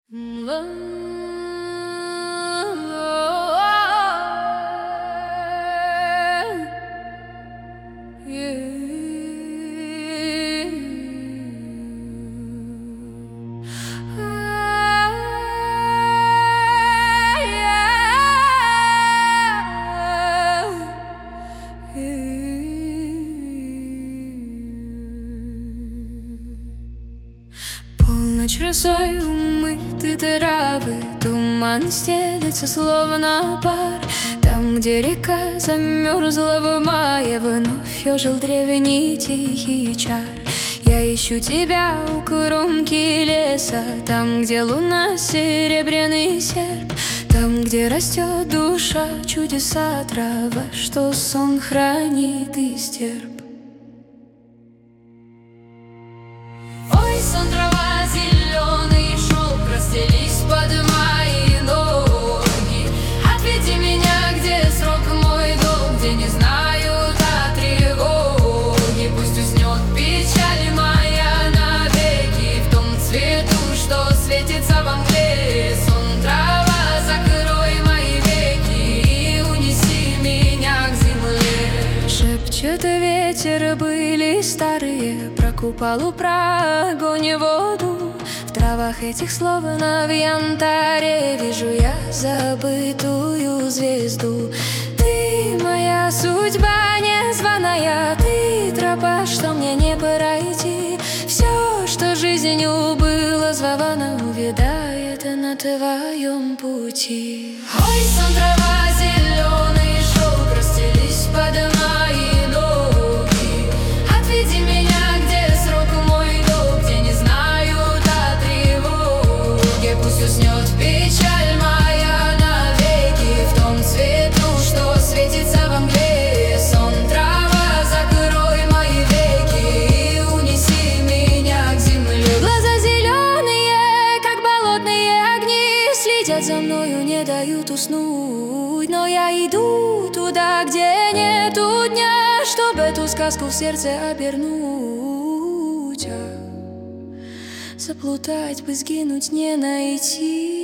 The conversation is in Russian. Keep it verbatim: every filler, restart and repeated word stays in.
Полночь росой умыты травы, туман стелется, словно пар. Там, где река замерзла в мае, вновь ожил древний тихий чар. Я ищу тебя у кромки леса, там, где луна серебряный серп, там, где растет душа, чудеса трава, что сон хранит и стерп. Ой, сон, трава, зеленый шелк, расстелись под мои ноги. Отведи меня, где срок мой долг, где не знают о тревоге. Пусть уснет печаль моя навеки в том цвету, что светится во мгле. Сон, трава, закрой мои веки и унеси меня к земле. Шепчет ветер, были старые, про куполу, про огонь и воду. В травах этих, словно в янтаре, вижу я забытую звезду. Ты моя судьба незваная, ты тропа, что мне не пройти. Все, что жизнью было звано, увядает на твоем пути. Ой, сон, трава, зеленый шелк, расстелись под мои ноги. Отведи меня, где срок мой долг, где не знают о тревоге. Пусть уснет печаль моя навеки в том цвету, что светится во мгле. Сон, трава, закрой мои веки и унеси меня к земле. Глаза зеленые, как болотные огни, следят за мною, не дают уснуть. Но я иду туда, где нету дня, чтоб эту сказку в сердце обернуть. А заплутать бы, сгинуть не найти.